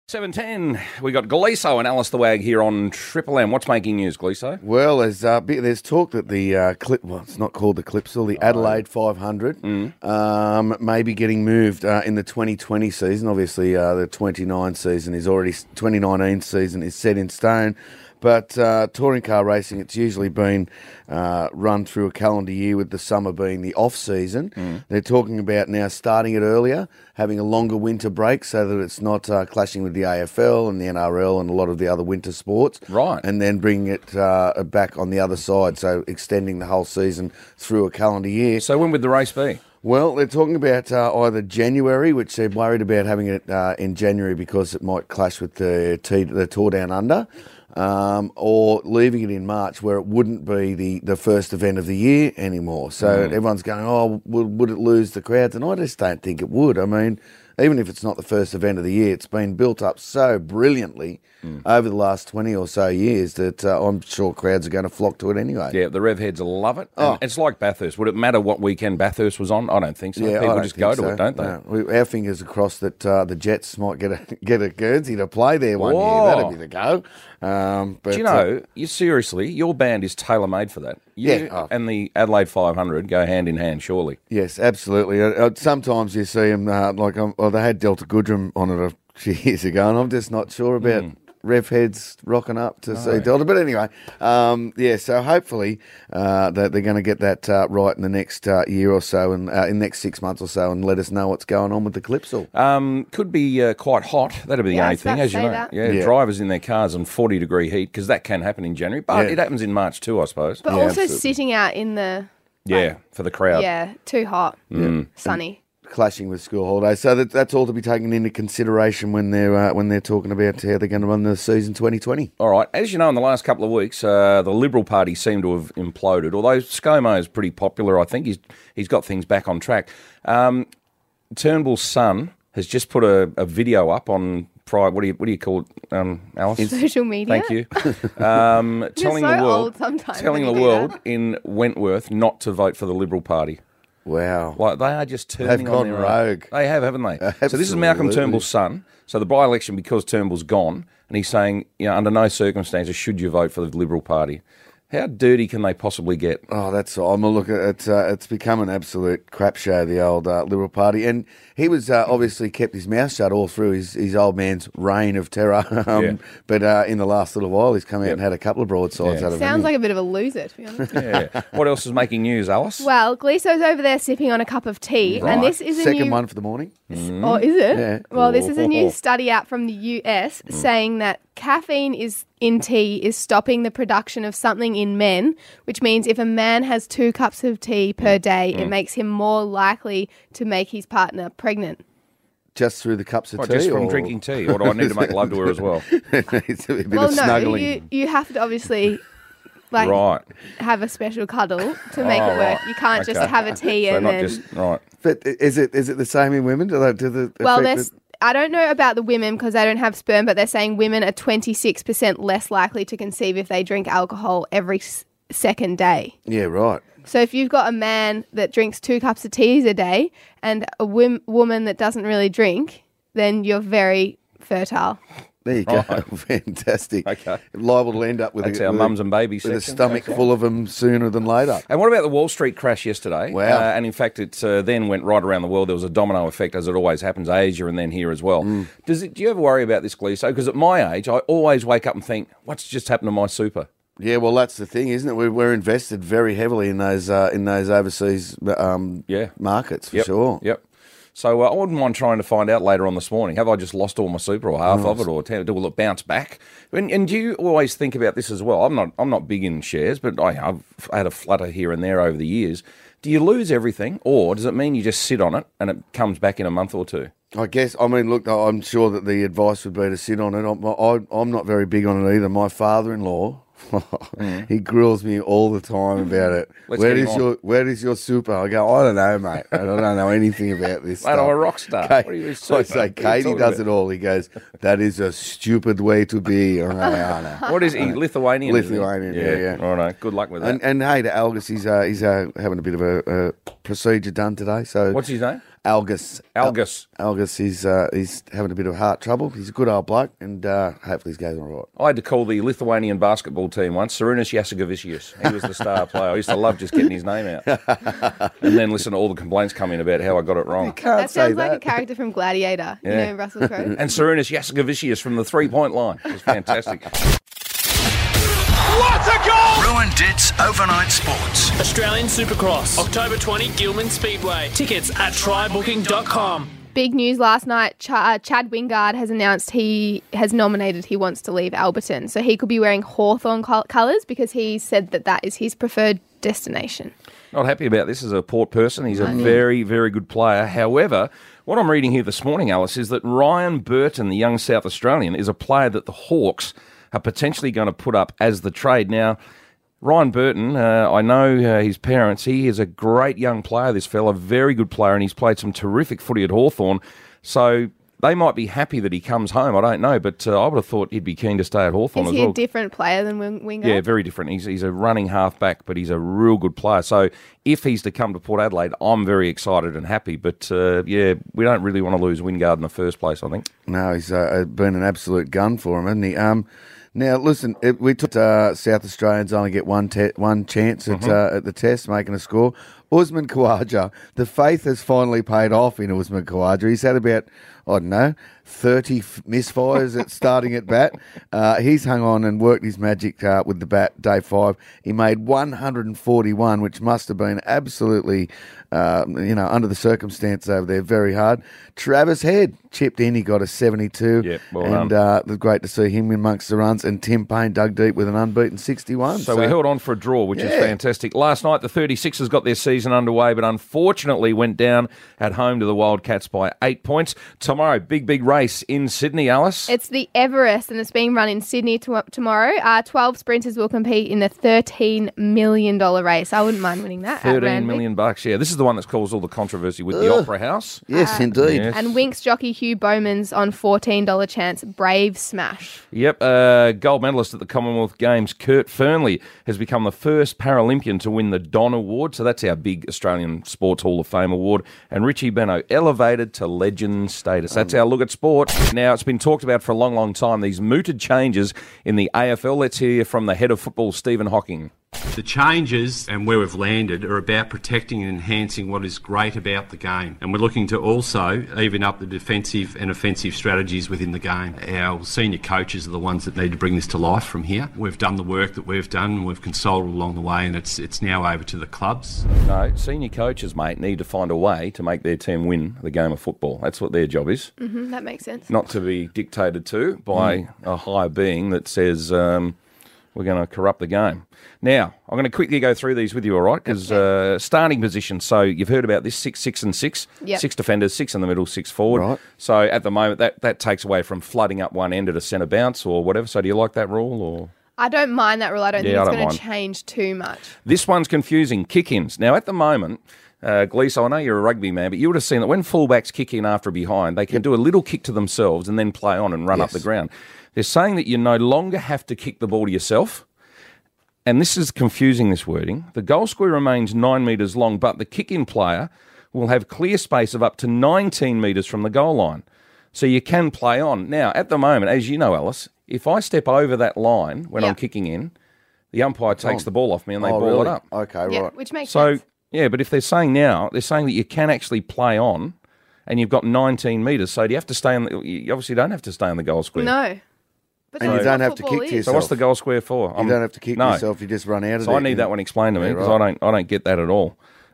7:10. We got Gleeso and Alice the Wag here on Triple M. What's making news, Gleeso? Well, there's talk that the it's not called the Clipsal, the Adelaide 500 may be getting moved in the 2020 season. Obviously, the 2019 season is set in stone. But touring car racing, it's usually been run through a calendar year with the summer being the off-season. They're talking about now starting it earlier, having a longer winter break so that it's not clashing with the AFL and the NRL and a lot of the other winter sports. Right. And then bringing it back on the other side, so extending the whole season through a calendar year. So when would the race be? Well, they're talking about either January, which they're worried about having it in January because it might clash with the Tour Down Under, or leaving it in March where it wouldn't be the first event of the year anymore. So everyone's going, oh, would it lose the crowds? And I just don't think it would. I mean, even if it's not the first event of the year, it's been built up so brilliantly over the last 20 or so years that I'm sure crowds are going to flock to it anyway. Yeah, the Rev Heads love it. And it's like Bathurst. Would it matter what weekend Bathurst was on? I don't think so. Yeah, People just go to it, don't they? No. Our fingers are crossed that the Jets might get a Guernsey to play there one year. That'd be the go. But, do you know, seriously, your band is tailor-made for that. And the Adelaide 500 go hand in hand, surely. Yes, absolutely. Sometimes you see them, they had Delta Goodrum on it a few years ago, and I'm just not sure about Rev Heads rocking up to see Delta. But anyway, so hopefully that they're going to get that right in the next year or so, and in the next 6 months or so, and let us know what's going on with the Clipsal. Could be quite hot. That'll be the only thing, as you know. Yeah, drivers in their cars on 40-degree heat, because that can happen in January, but it happens in March too, I suppose. But also sitting out in the... for the crowd. Yeah, too hot, sunny. Clashing with school holidays, so that's all to be taken into consideration when they're talking about how they're going to run the season 2020. All right, as you know, in the last couple of weeks, the Liberal Party seemed to have imploded. Although ScoMo is pretty popular, I think he's got things back on track. Turnbull's son has just put a video up on what do you call it, Alice? Social media. Thank you. Telling the world in Wentworth not to vote for the Liberal Party. Wow. Like, they are just turning They've gone rogue. They have, haven't they? So this is Malcolm Turnbull's son. So the by-election, because Turnbull's gone, and he's saying, under no circumstances should you vote for the Liberal Party. How dirty can they possibly get? Oh, that's all. It's become an absolute crap show, the old Liberal Party. And he was obviously kept his mouth shut all through his old man's reign of terror. But in the last little while, he's come out and had a couple of broadsides out of him. Sounds like a bit of a loser, to be honest. What else is making news, Alice? Well, Gleeso's over there sipping on a cup of tea. Right. And this is second one for the morning. Oh, is it? Yeah. Well, this is a new study out from the US saying that caffeine in tea is stopping the production of something in men, which means if a man has 2 cups of tea per day, it makes him more likely to make his partner pregnant. Just through the cups of tea? Just from drinking tea? Or do I need to make love to her as well? It's a bit of snuggling. You have to obviously... have a special cuddle to make it work. You can't just have a tea and then... But is it the same in women? I don't know about the women because they don't have sperm, but they're saying women are 26% less likely to conceive if they drink alcohol every second day. Yeah, right. So if you've got a man that drinks 2 cups of tea a day and a woman that doesn't really drink, then you're very fertile. There you go. Fantastic. Okay. Liable to end up with our mums and babies with a stomach full of them sooner than later. And what about the Wall Street crash yesterday? Wow. And in fact, it then went right around the world. There was a domino effect, as it always happens, Asia and then here as well. Do you ever worry about this, Gleeso? Because at my age, I always wake up and think, what's just happened to my super? Yeah, well, that's the thing, isn't it? We're invested very heavily in those overseas markets, for sure. Yep. So I wouldn't mind trying to find out later on this morning, have I just lost all my super or half of it, or will it bounce back? And do you always think about this as well? I'm not big in shares, but I've had a flutter here and there over the years. Do you lose everything, or does it mean you just sit on it and it comes back in a month or two? I guess, look, I'm sure that the advice would be to sit on it. I'm not very big on it either. My father-in-law, he grills me all the time about it. Where is your super? I go, I don't know, mate. I don't know anything about this stuff. I'm a rock star. What are you super? I say, Katie does it all. He goes, that is a stupid way to be. What is he? Lithuanian? Lithuanian, yeah. All right, good luck with that. And hey, to Algus, he's having a bit of a procedure done today. So what's his name? Algus. Algus. Algus, he's having a bit of heart trouble. He's a good old bloke, and hopefully he's going all right. I had to call the Lithuanian basketball team once, Sarunas Jasikevičius. He was the star player. I used to love just getting his name out. And then listen to all the complaints coming about how I got it wrong. That sounds like a character from Gladiator, you know, Russell Crowe. And Sarunas Jasikevičius from the three-point line. It was fantastic. What a goal! Ruin Dits Overnight Sports. Australian Supercross, October 20, Gilman Speedway. Tickets at trybooking.com. Big news last night. Chad Wingard has announced he wants to leave Alberton. So he could be wearing Hawthorn colours because he said that is his preferred destination. Not happy about this as a Port person. He's a very, very good player. However, what I'm reading here this morning, Alice, is that Ryan Burton, the young South Australian, is a player that the Hawks are potentially going to put up as the trade. Now, Ryan Burton, I know his parents. He is a great young player, this fella, very good player, and he's played some terrific footy at Hawthorn. So they might be happy that he comes home. I don't know, but I would have thought he'd be keen to stay at Hawthorn as well. Is he a different player than Wingard? Yeah, very different. He's a running halfback, but he's a real good player. So if he's to come to Port Adelaide, I'm very excited and happy. But, we don't really want to lose Wingard in the first place, I think. No, he's been an absolute gun for him, hasn't he? Now, listen, we took South Australians only get one chance at the test, making a score. Usman Khawaja, the faith has finally paid off in Usman Khawaja. He's had about, 30 misfires at starting at bat. He's hung on and worked his magic with the bat day 5. He made 141, which must have been absolutely, under the circumstance over there, very hard. Travis Head chipped in. He got a 72. Yep, well and it was great to see him amongst the runs. And Tim Payne dug deep with an unbeaten 61. So we held on for a draw, which is fantastic. Last night, the 36ers got their season underway, but unfortunately went down at home to the Wildcats by 8 points. Tomorrow, big race in Sydney, Alice. It's the Everest, and it's being run in Sydney tomorrow. 12 sprinters will compete in the $13 million race. I wouldn't mind winning that. $13 million, yeah. This is the one that's caused all the controversy with the Opera House. Yes, indeed. Yes. And Winx jockey Hugh Bowman's on $14 chance, Brave Smash. Yep, gold medalist at the Commonwealth Games, Kurt Fernley, has become the first Paralympian to win the Don Award. So that's our big Australian Sports Hall of Fame award. And Richie Beno elevated to legend status. That's our look at sport. Now, it's been talked about for a long time, these mooted changes in the AFL. Let's hear from the head of football, Stephen Hocking. The changes and where we've landed are about protecting and enhancing what is great about the game. And we're looking to also even up the defensive and offensive strategies within the game. Our senior coaches are the ones that need to bring this to life from here. We've done the work that we've done, we've consulted along the way, and it's now over to the clubs. No, senior coaches, mate, need to find a way to make their team win the game of football. That's what their job is. Mm-hmm, that makes sense. Not to be dictated to by a higher being that says we're going to corrupt the game. Now, I'm going to quickly go through these with you, all right? Because starting position, so you've heard about this, 6, 6 and 6. Yep. 6 defenders, 6 in the middle, 6 forward. Right. So at the moment, that takes away from flooding up one end at a centre bounce or whatever. So do you like that rule? Or I don't mind that rule. I don't think I it's don't going to mind. change too much. This one's confusing, kick-ins. Now, at the moment, Gleeso, I know you're a rugby man, but you would have seen that when fullbacks kick in after a behind, they can do a little kick to themselves and then play on and run up the ground. They're saying that you no longer have to kick the ball to yourself. And this is confusing, this wording. The goal square remains 9 metres long, but the kick-in player will have clear space of up to 19 metres from the goal line. So you can play on. Now, at the moment, as you know, Alice, if I step over that line when I'm kicking in, the umpire takes the ball off me and they ball it up. Okay, Yeah, right. which makes So, sense. yeah, but if they're saying that you can actually play on and you've got 19 metres, so do you have to stay you obviously don't have to stay on the goal square. No. But And that's you don't what have to football kick to is. yourself. So what's the goal square for? You don't have to kick yourself, you just run out of So it. I need that one explained to me Yeah, because right. I don't get that at all.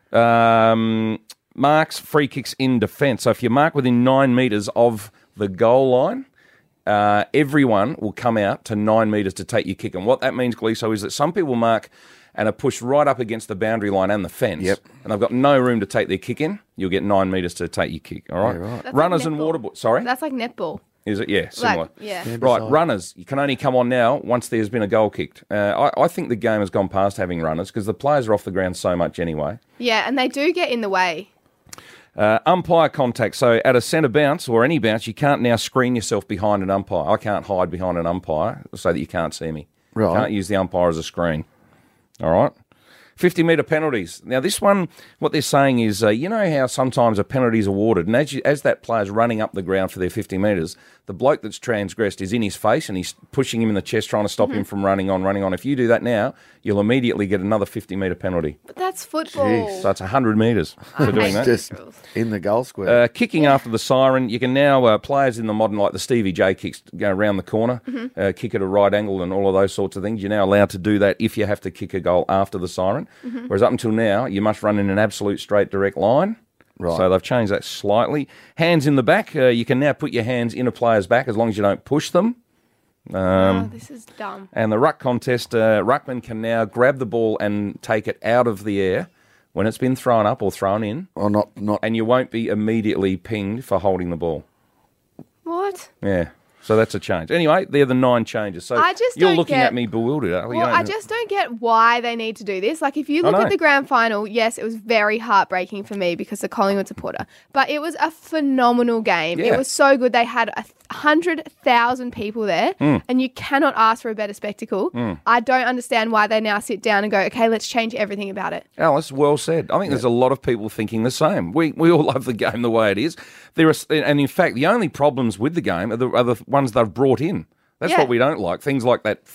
Marks free kicks in defence. So if you mark within 9 metres of the goal line, everyone will come out to 9 metres to take your kick. And what that means, Gleeso, is that some people mark and are pushed right up against the boundary line and the fence. Yep. And they've got no room to take their kick in. You'll get 9 metres to take your kick. All right. Yeah, right. That's Runners like and netball. water boys. Sorry. That's like netball. Is it? Yeah, similar. Yeah. Right, runners, you can only come on now once there's been a goal kicked. I think the game has gone past having runners because the players are off the ground so much anyway. Yeah, and they do get in the way. Umpire contact. So at a centre bounce or any bounce, you can't now screen yourself behind an umpire. I can't hide behind an umpire so that you can't see me. Right. You can't use the umpire as a screen. All right? 50-metre penalties. Now, this one, what they're saying is, you know how sometimes a penalty is awarded, and as that player's running up the ground for their 50 metres, the bloke that's transgressed is in his face and he's pushing him in the chest, trying to stop him from running on. If you do that now, you'll immediately get another 50-metre penalty. But that's football. Jeez. So it's 100 metres for doing that. Just in the goal square. Kicking after the siren, you can now, players in the modern, like the Stevie J kicks, go around the corner, kick at a right angle and all of those sorts of things. You're now allowed to do that if you have to kick a goal after the siren. Whereas up until now, you must run in an absolute straight direct line. Right. So they've changed that slightly. Hands in the back, you can now put your hands in a player's back as long as you don't push them. This is dumb. And the ruck contest, ruckman can now grab the ball and take it out of the air when it's been thrown up or thrown in. Or not. And you won't be immediately pinged for holding the ball. What? Yeah. So that's a change. Anyway, they're the 9 changes. So I just you're don't looking get- at me bewildered. Well, I just don't get why they need to do this. Like, if you look know. at the grand final, yes, it was very heartbreaking for me because of Collingwood supporter, but it was a phenomenal game. Yeah. It was so good. They had 100,000 people there, and you cannot ask for a better spectacle. I don't understand why they now sit down and go, okay, let's change everything about it. Alice, well said. I think there's a lot of people thinking the same. We all love the game the way it is. And in fact, the only problems with the game are the ones they've brought in. That's Yeah. what we don't like. Things like that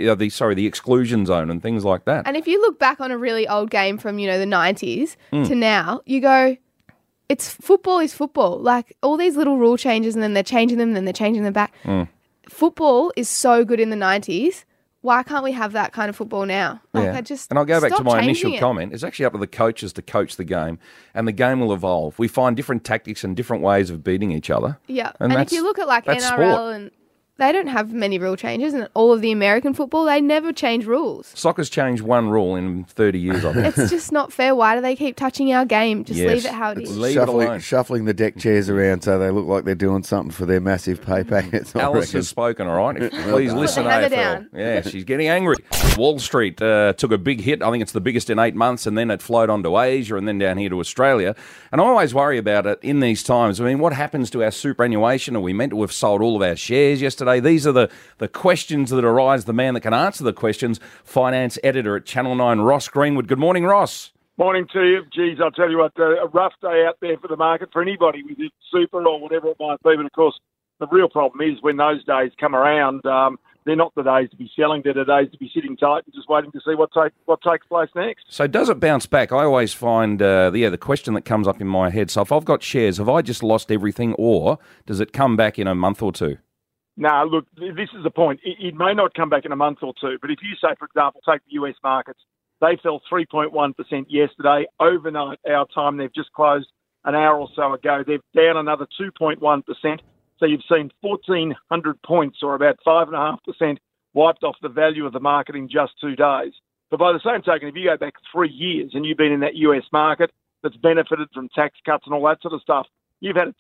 the exclusion zone and things like that. And if you look back on a really old game from, the 90s to now, you go, football is football. Like, all these little rule changes and then they're changing them and then they're changing them back. Football is so good in the 90s. Why can't we have that kind of football now? Like, And I'll go back to stop my changing initial it. comment. It's actually up to the coaches to coach the game, and the game will evolve. We find different tactics and different ways of beating each other. Yeah. And And if you look at like that's NRL sport. and they don't have many rule changes, and all of the American football, they never change rules. Soccer's changed one rule in 30 years, I think. It's just not fair. Why do they keep touching our game? Just Yes. leave it how it is. Leave it alone. Shuffling the deck chairs around so they look like they're doing something for their massive pay packets. I Alice reckon. has spoken, all right? Please listen, Put the hammer AFL. down. Yeah, she's getting angry. Wall Street took a big hit. I think it's the biggest in 8 months, and then it flowed on to Asia and then down here to Australia. And I always worry about it in these times. I mean, what happens to our superannuation? Are we meant to have sold all of our shares yesterday? These are the questions that arise. The man that can answer the questions, finance editor at Channel 9, Ross Greenwood. Good morning, Ross. Morning to you. Geez, I'll tell you what, a rough day out there for the market for anybody with it, super or whatever it might be. But, of course, the real problem is when those days come around, they're not the days to be selling. They're the days to be sitting tight and just waiting to see what takes place next. So does it bounce back? I always find, the question that comes up in my head, so if I've got shares, have I just lost everything, or does it come back in a month or two? No, look, this is the point. It may not come back in a month or two, but if you say, for example, take the US markets, they fell 3.1% yesterday. Overnight, our time, they've just closed an hour or so ago. They're down another 2.1%. So you've seen 1,400 points, or about 5.5%, wiped off the value of the market in just 2 days. But by the same token, if you go back 3 years and you've been in that US market that's benefited from tax cuts and all that sort of stuff, you've had a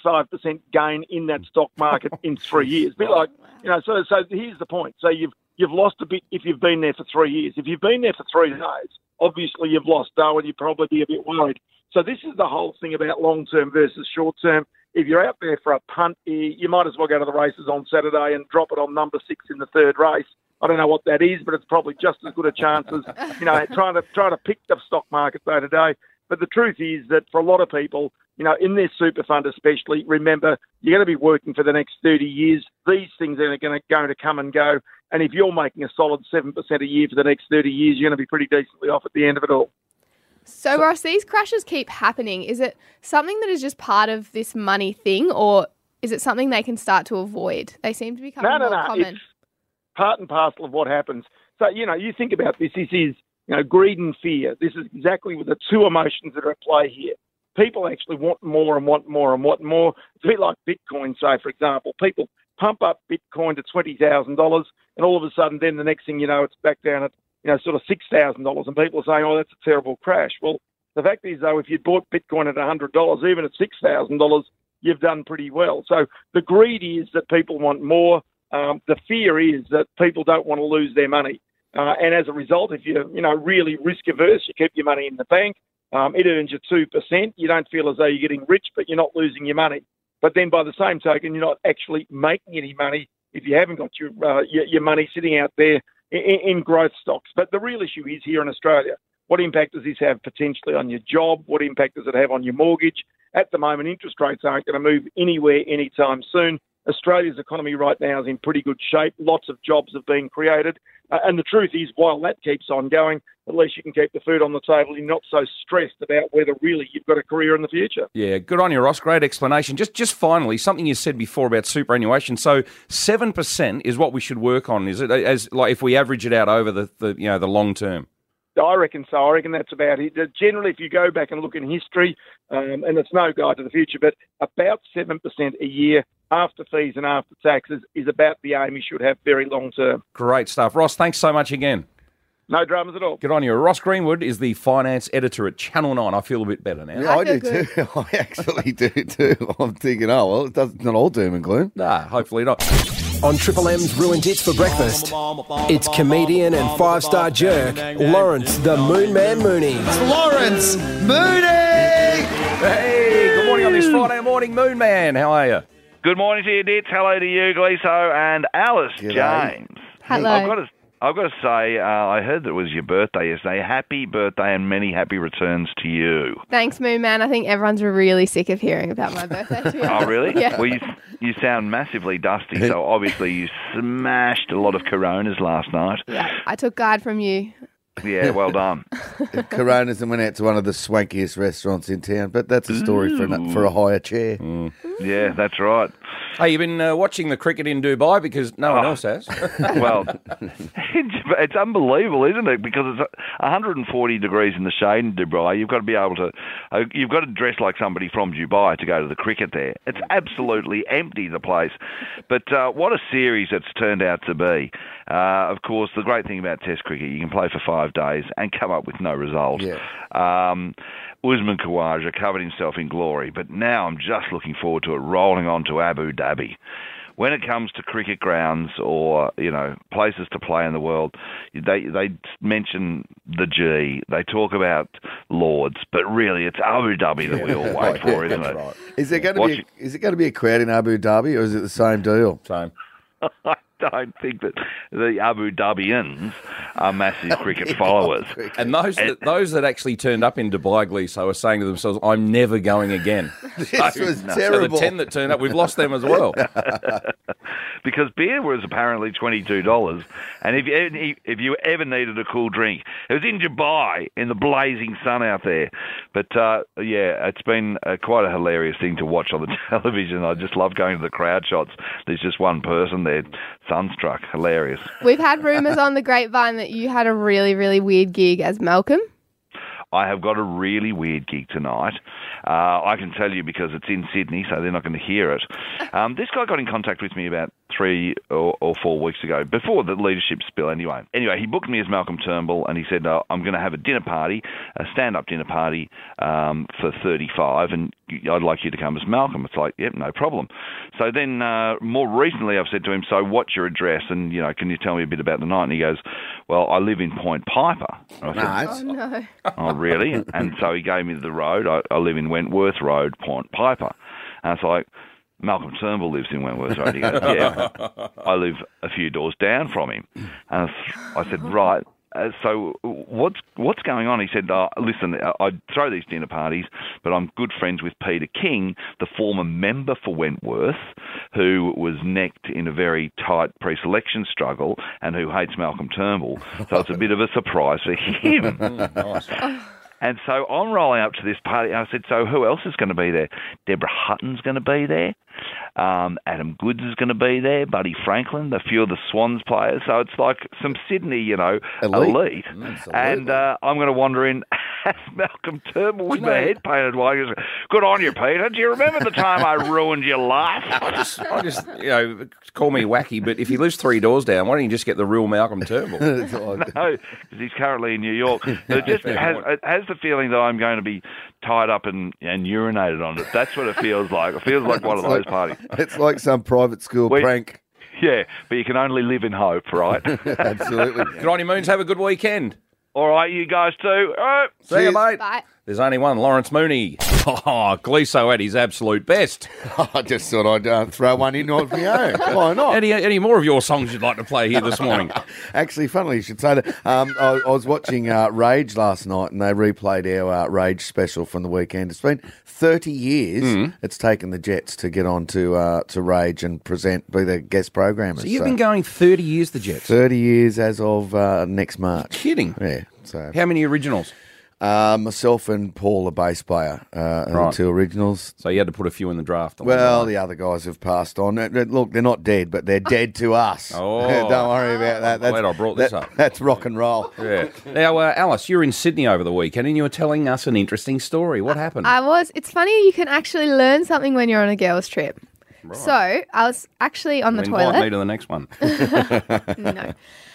75% gain in that stock market in 3 years. Bit like, so here's the point. So you've lost a bit if you've been there for 3 years. If you've been there for 3 days, obviously you've lost, though, and you'd probably be a bit worried. So this is the whole thing about long-term versus short-term. If you're out there for a punt, you might as well go to the races on Saturday and drop it on number 6 in the third race. I don't know what that is, but it's probably just as good a chance as, trying to pick the stock market day to day. But the truth is that for a lot of people, in their super fund especially, remember, you're going to be working for the next 30 years. These things are going to come and go. And if you're making a solid 7% a year for the next 30 years, you're going to be pretty decently off at the end of it all. So, Ross, these crashes keep happening. Is it something that is just part of this money thing, or is it something they can start to avoid? They seem to become more common. It's part and parcel of what happens. So, you think about this. This is, greed and fear. This is exactly the two emotions that are at play here. People actually want more and want more and want more. It's a bit like Bitcoin, say, for example. People pump up Bitcoin to $20,000, and all of a sudden, then the next thing you know, it's back down at, sort of $6,000, and people are saying, oh, that's a terrible crash. Well, the fact is, though, if you bought Bitcoin at $100, even at $6,000, you've done pretty well. So the greed is that people want more. The fear is that people don't want to lose their money. And as a result, if you're, really risk averse, you keep your money in the bank. It earns you 2%. You don't feel as though you're getting rich, but you're not losing your money. But then by the same token, you're not actually making any money if you haven't got your money sitting out there in growth stocks. But the real issue is here in Australia. What impact does this have potentially on your job? What impact does it have on your mortgage? At the moment, interest rates aren't going to move anywhere anytime soon. Australia's economy right now is in pretty good shape. Lots of jobs have been created. And the truth is, while that keeps on going, at least you can keep the food on the table. You're not so stressed about whether really you've got a career in the future. Yeah, good on you, Ross. Great explanation. Just finally, something you said before about superannuation. So 7% is what we should work on, is it? As like if we average it out over the long term. I reckon so. I reckon that's about it. Generally, if you go back and look in history, and it's no guide to the future, but about 7% a year after fees and after taxes is about the aim you should have very long term. Great stuff. Ross, thanks so much again. No dramas at all. Good on you. Ross Greenwood is the finance editor at Channel 9. I feel a bit better now. Yeah, I do feel too. I actually do too. I'm thinking, it's not all doom and gloom. Nah, hopefully not. On Triple M's Ruined Hits for breakfast, it's comedian and five-star jerk, Lawrence the Moon Man Mooney. Lawrence Mooney! Hey, good morning on this Friday morning, Moon Man. How are you? Good morning to you, Dits. Hello to you, Gleeso, and Alice James. Hello. I've got to say, I heard that it was your birthday yesterday. Happy birthday and many happy returns to you. Thanks, Moon Man. I think everyone's really sick of hearing about my birthday, to be honest. Oh, really? Yeah. Well, you sound massively dusty, so obviously you smashed a lot of Coronas last night. Yeah, I took guide from you. Yeah, well done. Coronas and went out to one of the swankiest restaurants in town, but that's a story for a higher chair. Yeah, that's right. Hey, you've been watching the cricket in Dubai because no one else has. Well, it's unbelievable, isn't it? Because it's 140 degrees in the shade in Dubai. You've got to be able to, you've got to dress like somebody from Dubai to go to the cricket there. It's absolutely empty, the place. But what a series it's turned out to be. Of course, the great thing about Test cricket, you can play for 5 days and come up with no result. Yeah. Usman Khawaja covered himself in glory, but now I'm just looking forward to it rolling on to Abu Dhabi. When it comes to cricket grounds or, places to play in the world, they mention the G, they talk about Lords, but really it's Abu Dhabi that we all wait for, isn't it? Right. Is it going to be a crowd in Abu Dhabi, or is it the same deal? Same. I don't think that the Abu Dhabians are massive cricket followers. And those that actually turned up in Dubai, Gleeso, are saying to themselves, I'm never going again. This was terrible. So the 10 that turned up, we've lost them as well. Because beer was apparently $22, and if you ever needed a cool drink, it was in Dubai in the blazing sun out there. But it's been quite a hilarious thing to watch on the television. I just love going to the crowd shots. There's just one person there, sunstruck, hilarious. We've had rumours on the grapevine that you had a really, really weird gig as Malcolm. I have got a really weird gig tonight. I can tell you because it's in Sydney, so they're not going to hear it. This guy got in contact with me about 3 or 4 weeks ago, before the leadership spill anyway. Anyway, he booked me as Malcolm Turnbull, and he said, I'm going to have a dinner party, a stand-up dinner party for 35, and I'd like you to come as Malcolm. It's like, yep, no problem. So then more recently I've said to him, so what's your address? And, can you tell me a bit about the night? And he goes, well, I live in Point Piper. And I said, Oh, no. oh, really? And so he gave me the road. I live in Wentworth Road, Point Piper. And it's like, Malcolm Turnbull lives in Wentworth Road. He goes, yeah, I live a few doors down from him. And I said, right. So what's going on? He said, listen, I throw these dinner parties, but I'm good friends with Peter King, the former member for Wentworth, who was necked in a very tight pre-selection struggle and who hates Malcolm Turnbull. So it's a bit of a surprise for him. Nice. And so I'm rolling up to this party. And I said, so who else is going to be there? Deborah Hutton's going to be there. Adam Goods is going to be there. Buddy Franklin, a few of the Swans players. So it's like some Sydney, elite. And I'm going to wander in as Malcolm Turnbull with my head painted white. He goes, good on you, Peter. Do you remember the time I ruined your life? I just call me wacky, but if he lives 3 doors down, why don't you just get the real Malcolm Turnbull? No, because he's currently in New York. But it just has the feeling that I'm going to be tied up and urinated on it. That's what it feels like. It feels like one of those parties. It's like some private school prank. Yeah, but you can only live in hope, right? Absolutely. Good on you, Moons. Have a good weekend. All right, you guys too. All right. See you, mate. Bye. There's only one, Lawrence Mooney. Oh, Gleeso at his absolute best. I just thought I'd throw one in of my own. Why not? Any more of your songs you'd like to play here this morning? Actually, funnily you should say that. I was watching Rage last night, and they replayed our Rage special from the weekend. It's been 30 years it's taken the Jets to get on to Rage and be the guest programmers. So you've been going 30 years, the Jets? 30 years as of next March. Kidding? Yeah. So how many originals? Myself and Paul, the bass player, are the two originals. So you had to put a few in the draft. Well, the other guys have passed on. Look, they're not dead, but they're dead to us. Oh. Don't worry about that. I'm glad I brought this up. That's rock and roll. Yeah. Now, Alice, you were in Sydney over the weekend and you were telling us an interesting story. What happened? I was. It's funny, you can actually learn something when you're on a girls' trip. Right. So I was actually on the toilet. Invite me to the next one. No.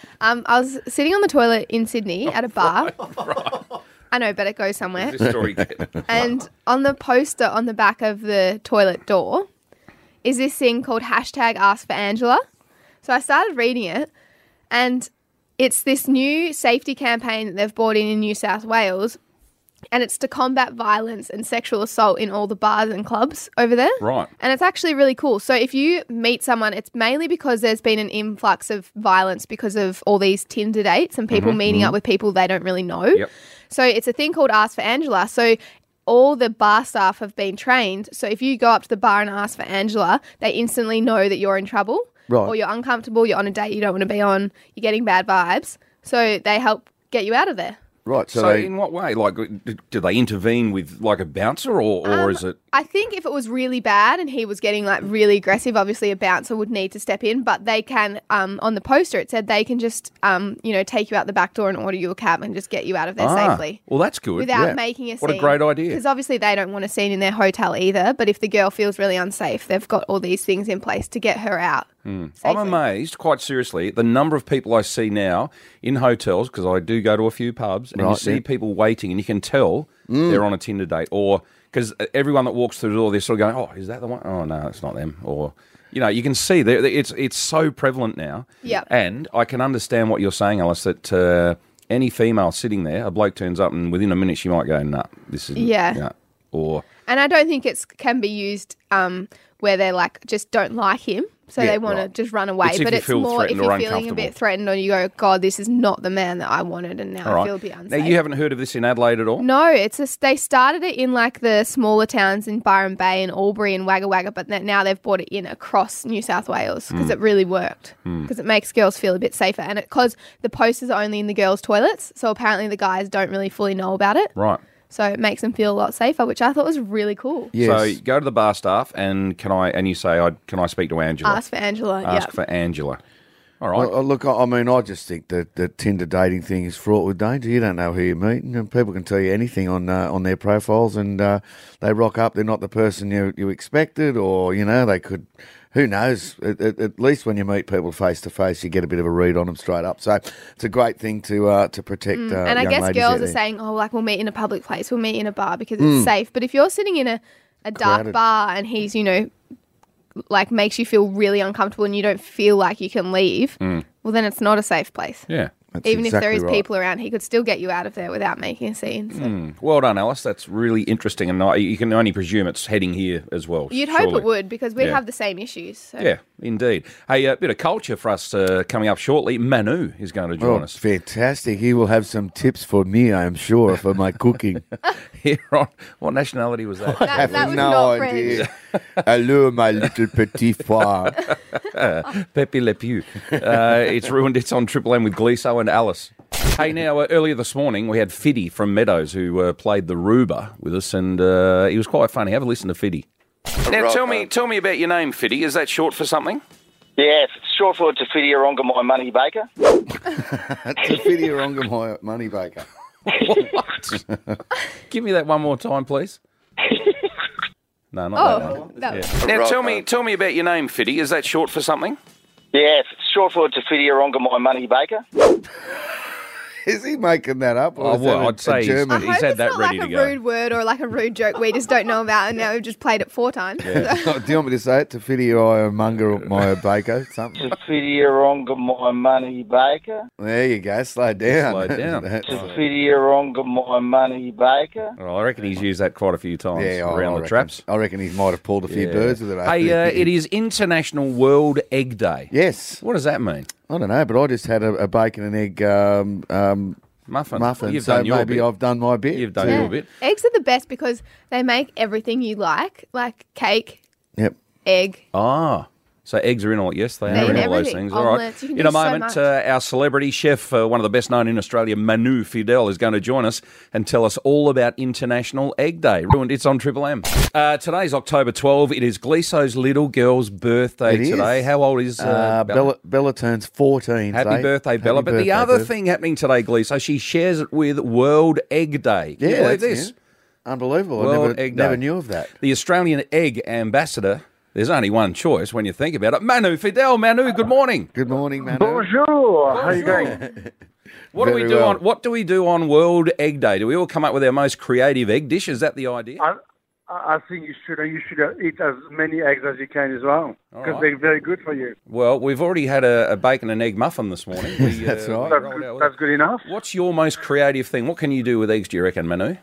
I was sitting on the toilet in Sydney at a bar. Right. I know, but it goes somewhere. This story and on the poster on the back of the toilet door is this thing called #AskForAngela. So I started reading it, and it's this new safety campaign that they've brought in New South Wales, and it's to combat violence and sexual assault in all the bars and clubs over there. Right. And it's actually really cool. So if you meet someone, it's mainly because there's been an influx of violence because of all these Tinder dates and people meeting up with people they don't really know. Yep. So it's a thing called Ask for Angela. So all the bar staff have been trained. So if you go up to the bar and ask for Angela, they instantly know that you're in trouble. Right. Or you're uncomfortable, you're on a date you don't want to be on, you're getting bad vibes. So they help get you out of there. Right. So in what way? Like, do they intervene with like a bouncer, or is it? I think if it was really bad and he was getting like really aggressive, obviously a bouncer would need to step in. But they can, on the poster, it said they can just, take you out the back door and order you a cab and just get you out of there safely. Well, that's good. Without making a scene. What a great idea. Because obviously they don't want a scene in their hotel either. But if the girl feels really unsafe, they've got all these things in place to get her out. I'm amazed, quite seriously, the number of people I see now in hotels, because I do go to a few pubs, and you see people waiting, and you can tell they're on a Tinder date, or because everyone that walks through the door, they're sort of going, "Oh, is that the one? Oh no, it's not them." Or you can see it's so prevalent now. Yeah, and I can understand what you're saying, Alice. That any female sitting there, a bloke turns up, and within a minute she might go, "Nah, this isn't." Yeah. Or and I don't think it can be used where they're like just don't like him. So they want to just run away. But it's more if you're feeling a bit threatened or you go, God, this is not the man that I wanted and now I feel a bit unsafe. Now, you haven't heard of this in Adelaide at all? No, they started it in like the smaller towns in Byron Bay and Albury and Wagga Wagga, but now they've brought it in across New South Wales because it really worked. Because it makes girls feel a bit safer. And because the posters are only in the girls' toilets, so apparently the guys don't really fully know about it. Right. So it makes them feel a lot safer, which I thought was really cool. Yes. So you go to the bar staff and you say, can I speak to Angela? Ask for Angela, Ask for Angela. All right. Well, look, I mean, I just think that the Tinder dating thing is fraught with danger. You don't know who you're meeting, and people can tell you anything on their profiles, and they rock up. They're not the person you expected, or they could. Who knows? At least when you meet people face to face, you get a bit of a read on them straight up. So it's a great thing to protect. And I guess girls are saying, we'll meet in a public place, we'll meet in a bar because it's safe. But if you're sitting in a dark bar and he's, makes you feel really uncomfortable and you don't feel like you can leave, well, then it's not a safe place. Yeah. That's Even exactly if there is right. people around, he could still get you out of there without making a scene. So. Well done, Alice. That's really interesting, and you can only presume it's heading here as well. You'd surely. hope it would, because we have the same issues. So. Yeah, indeed. Hey, a bit of culture for us coming up shortly. Manu is going to join us. Fantastic. He will have some tips for me, I am sure, for my cooking. Here on, what nationality was that? I have that was no not idea. Hello, my little petit foie. Pepe Le Pew. It's ruined. It's on Triple M with Gleeso and Alice. Hey, now, earlier this morning, we had Fiddy from Meadows who played the Ruba with us, and he was quite funny. Have a listen to Fiddy. Now, tell me about your name, Fiddy. Is that short for something? Yes, it's short for Tafidi My Money Baker. Tafidi My Money Baker. What? Give me that one more time, please. No, not that one. No. Yeah. Now, tell me about your name, Fiddy. Is that short for something? Yes, it's short for Tafidi My Money Baker. Is he making that up? Or Oh, is well, that I'd say I he's hope had it's that not ready like to a go. rude word or like a rude joke we just don't know about, and now we've just played it 4 times. Do you want me to say it? Te whiti o manga my bako? Something. Te whitiaronga my money baker. There you go. Slow down. Slow down. That's- Te whitiaronga my money baker. Well, I reckon he's used that quite a few times yeah, I around the reckon- traps. I reckon he might have pulled a few Yeah. birds with it. Hey, it is International World Egg Day. Yes. What does that mean? I don't know, but I just had a bacon and egg Muffin. muffin, You've so done your maybe bit. I've done my bit. You've done Yeah. your bit. Eggs are the best because they make everything you like cake, Yep. egg. Ah. So eggs are in all, yes, they They're are in in all those everything. things. All right. Omelettes, you can In do a so moment, much. our celebrity chef, one of the best known in Australia, Manu Fidel, is going to join us and tell us all about International Egg Day. Ruined, it's on Triple M. Today's October 12. It is Gleeso's little girl's birthday It is. today. How old is Bella? Bella turns 14. Happy today. birthday, Bella. Happy But the birthday, other Beth. thing happening today, Gleeso, she shares it with World Egg Day. Can you believe that's this? unbelievable. World I never, Egg Day. never knew of that. The Australian Egg Ambassador, there's only one choice when you think about it. Manu Fidel. Manu, good morning. Good morning, Manu. Bonjour. How are you going? What do we Very do well. on What do we do on World Egg Day? Do we all come up with our most creative egg dish? Is that the idea? I think you should eat as many eggs as you can as well, because right. they're very good for you. Well, we've already had a bacon and egg muffin this morning. That's right. we rolled out with That's it. good enough. What's your most creative thing? What can you do with eggs, do you reckon, Manu?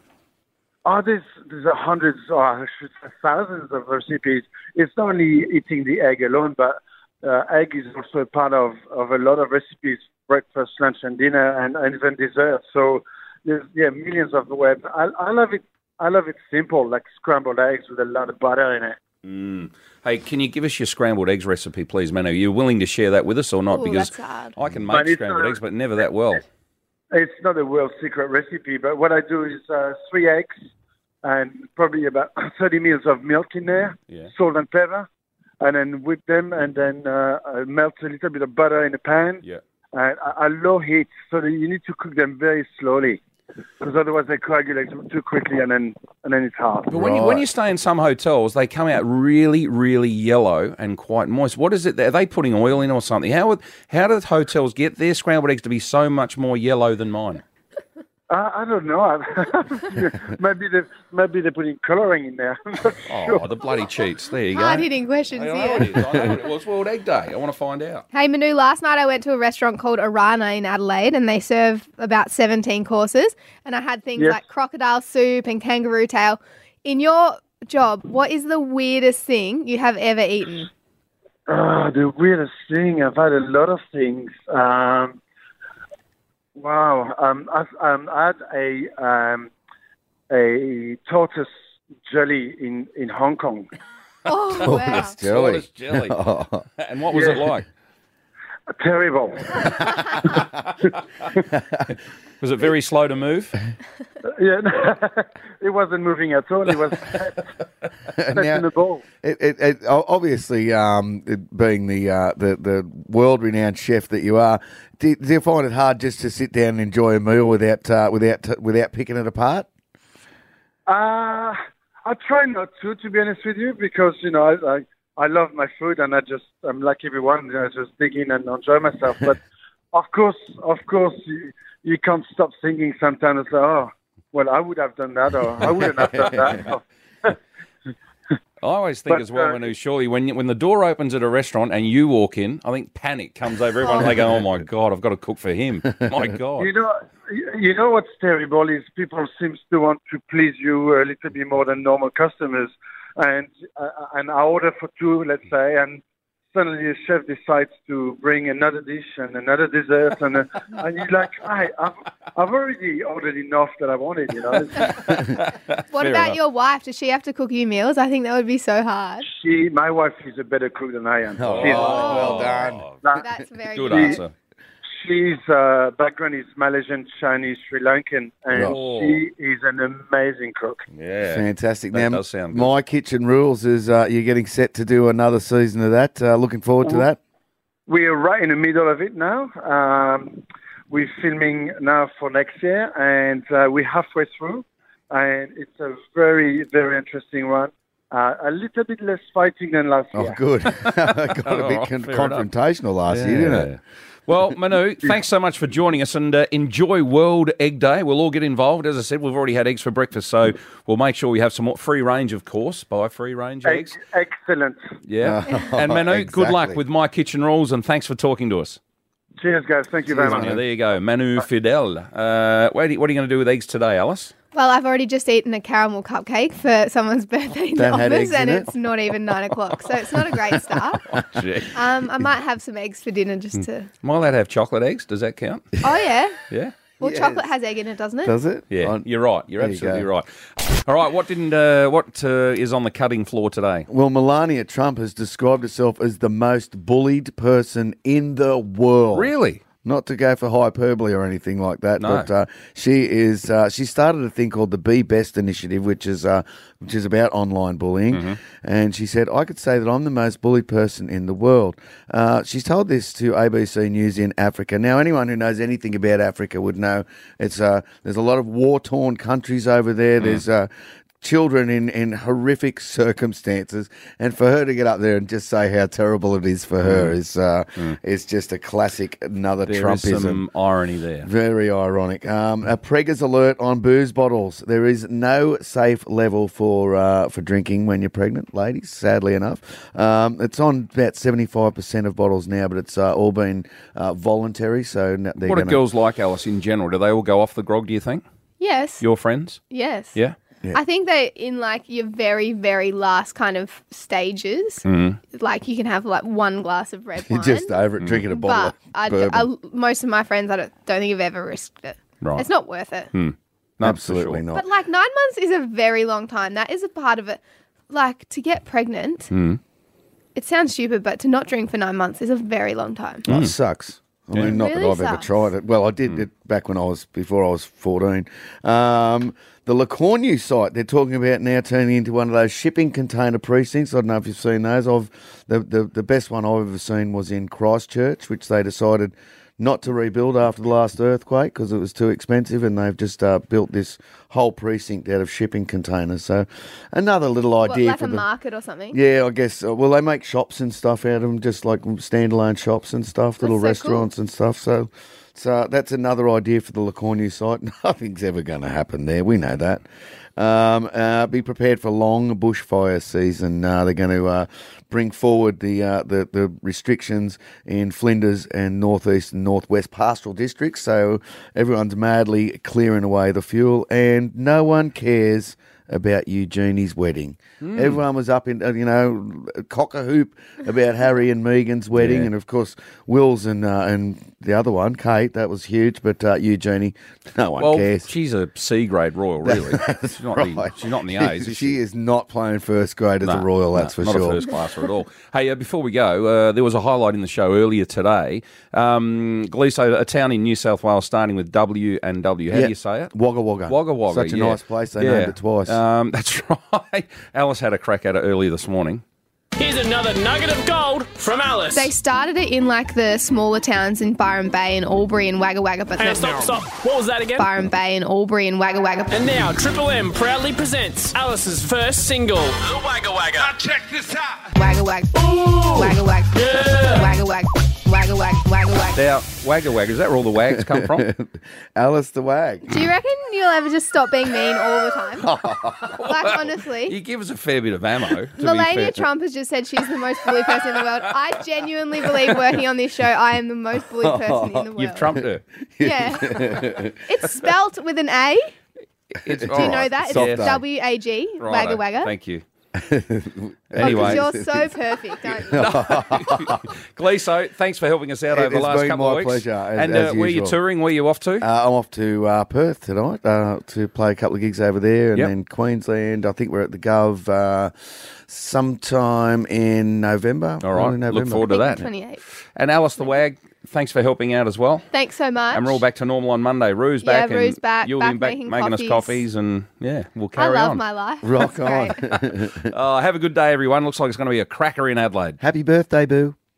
Oh, there's hundreds, or I should say thousands of recipes. It's not only eating the egg alone, but egg is also a part of a lot of recipes, breakfast, lunch, and dinner, and even dessert. So there's millions of the web. I love it. I love it simple, like scrambled eggs with a lot of butter in it. Hey, can you give us your scrambled eggs recipe, please, Manu? Are you willing to share that with us or not? Ooh, Because that's hard. I can But make it's, scrambled eggs, but never that well. It's not a world secret recipe, but what I do is 3 eggs and probably about 30 mils of milk in there, Yeah. salt and pepper, and then whip them, and then melt a little bit of butter in the pan. Yeah. And a low heat, so that you need to cook them very slowly, because otherwise they coagulate too quickly, and then it's hard. But when you stay in some hotels, they come out really, really yellow and quite moist. What is it? Are they putting oil in or something? How do hotels get their scrambled eggs to be so much more yellow than mine? I don't know. maybe they're putting colouring in there. I'm not sure. Oh, the bloody cheats. There you go. Hard-hitting questions I know here. it is. I know it is. Well, it's World Egg Day. I want to find out. Hey, Manu, last night I went to a restaurant called Arana in Adelaide and they serve about 17 courses. And I had things Yes. like crocodile soup and kangaroo tail. In your job, what is the weirdest thing you have ever eaten? The weirdest thing, I've had a lot of things. Wow. I had a tortoise jelly in Hong Kong. Oh, wow. Tortoise jelly. Tortoise jelly. And what was it like? Terrible. Was it very slow to move? Yeah, it wasn't moving at all. It was set in the bowl. It obviously, being the world-renowned chef that you are, do you find it hard just to sit down and enjoy a meal without picking it apart? I try not to be honest with you, because I love my food, and I'm like everyone, just dig in and enjoy myself. But of course, you can't stop thinking sometimes. Oh, well, I would have done that, or I wouldn't have done that. I always think But, as well, Manu, surely when the door opens at a restaurant and you walk in, I think panic comes over everyone. They go, "Oh my God, I've got to cook for him." My God. You know what's terrible is people seem to want to please you a little bit more than normal customers, and I order for 2, let's say, and suddenly the chef decides to bring another dish and another dessert, and you're like, I've already ordered enough that I wanted, What about your wife? Does she have to cook you meals? I think that would be so hard. My wife is a better cook than I am. Well done. That's very Good good. answer. She's background is Malaysian, Chinese, Sri Lankan, and Oh. she is an amazing cook. Yeah. Fantastic. That Now, does sound good. My Kitchen Rules is you're getting set to do another season of that. Looking forward to that. We're right in the middle of it now. We're filming now for next year, and we're halfway through. And it's a very, very interesting one. A little bit less fighting than last year. Oh, good. Got a bit Fair enough. confrontational last year, didn't it? Well, Manu, thanks so much for joining us, and enjoy World Egg Day. We'll all get involved. As I said, we've already had eggs for breakfast, so we'll make sure we have some more free range, of course. Buy free range eggs. Excellent. Yeah. And Manu, exactly. good luck with My Kitchen Rules, and thanks for talking to us. Cheers, guys. Thank you very much. Yeah, there you go. Manu Fidel. What are you going to do with eggs today, Alice? Well, I've already just eaten a caramel cupcake for someone's birthday in the That had office, eggs and in it? it's not even 9 o'clock, so it's not a great start. Gee. I might have some eggs for dinner just to... Am I allowed to have chocolate eggs? Does that count? Oh, yeah. Yeah? Well, Yes. chocolate has egg in it, doesn't it? Does it? Yeah, you're right. You're There you absolutely go. right. All right, what is on the cutting floor today? Well, Melania Trump has described herself as the most bullied person in the world. Really? Not to go for hyperbole or anything like that, No. but she started a thing called the Be Best Initiative, which is about online bullying. Mm-hmm. And she said, I could say that I'm the most bullied person in the world. She's told this to ABC News in Africa. Now, anyone who knows anything about Africa would know there's a lot of war-torn countries over there. There's children in horrific circumstances, and for her to get up there and just say how terrible it is for her is just a classic another There is Trumpism. some irony there. Very ironic. A Preggers alert on booze bottles. There is no safe level for drinking when you're pregnant, ladies, sadly enough. It's on about 75% of bottles now, but it's all been voluntary. So they're What are girls like, Alice, in general? Do they all go off the grog, do you think? Yes. Your friends? Yes. Yeah? I think that in like your very, very last kind of stages, like you can have like one glass of red wine. You're just over it, drinking a bottle But of bourbon. most of my friends, I don't think have ever risked it. Right. It's not worth it. No, Absolutely for sure. not. But like 9 months is a very long time. That is a part of it. Like to get pregnant, it sounds stupid, but to not drink for 9 months is a very long time. It sucks. I mean, not Really that I've ever sucks. tried it. Well, I did it back before I was 14. The LeCornu site, they're talking about now turning into one of those shipping container precincts. I don't know if you've seen those. The best one I've ever seen was in Christchurch, which they decided not to rebuild after the last earthquake because it was too expensive, and they've just built this whole precinct out of shipping containers. So another little What, idea like for a the market or something? Yeah, I guess. Well, they make shops and stuff out of them, just like standalone shops and stuff, little That's so cool. restaurants and stuff. So that's another idea for the LeCornu site. Nothing's ever going to happen there. We know that. Be prepared for long bushfire season. They're going to bring forward the restrictions in Flinders and northeast and northwest pastoral districts. So everyone's madly clearing away the fuel, and no one cares about Eugenie's wedding. Everyone was up in, cock-a-hoop about Harry and Meghan's wedding, Yeah. and of course Will's and the other one, Kate, that was huge. But Eugenie, no one cares. She's a C-grade royal, really. She's not, she's not in the A's, is She she? is not playing first grade as a royal, that's for not sure. a first classer at all. Hey, before we go, there was a highlight in the show earlier today. Gleeso, a town in New South Wales starting with W and W. How do you say it? Wagga Wagga. Wagga Wagga, Such a yeah. nice place. They named it twice. That's right. Alice had a crack at it earlier this morning. Here's another nugget of gold from Alice. They started it in like the smaller towns in Byron Bay and Albury and Wagga Wagga, but Hang on, then stop. What was that again? Byron Bay and Albury and Wagga Wagga. And now, Triple M proudly presents Alice's first single. The Wagga Wagga. Now check this out. Wagga Wagga. Wagga Wagga. Yeah. Wagga Wagga. Wagga Wagga. Wagga Wagga. Now, Wagga Wagga, is that where all the wags come from? Alice the Wag. Do you reckon you'll ever just stop being mean all the time? Like, honestly. You give us a fair bit of ammo. To be Melania fair. Trump has just said she's the most bullied person in the world. I genuinely believe working on this show, I am the most bullied person in the world. You've trumped her. Yeah. It's spelt with an A. Do Do you know that? Soft It's A. W-A-G. Wagga Wagga. Thank you. Anyway. Anyway, You're so perfect, aren't you? Gleeso, thanks for helping us out over the It's last been couple of my weeks. pleasure, and as where are you usual. touring? Where are you off to? I'm off to Perth tonight to play a couple of gigs over there, and Yep. then Queensland. I think we're at the Gov sometime in November. All right, early November. look forward to that. 28. And Alice the Wag, thanks for helping out as well. Thanks so much. And we're all back to normal on Monday. Rue's back. Rue's and back, You'll back be back making making us coffees. coffees, and yeah, we'll I carry love on. my life. Rock That's on. great. Have a good day, everyone. Looks like it's going to be a cracker in Adelaide. Happy birthday, Boo.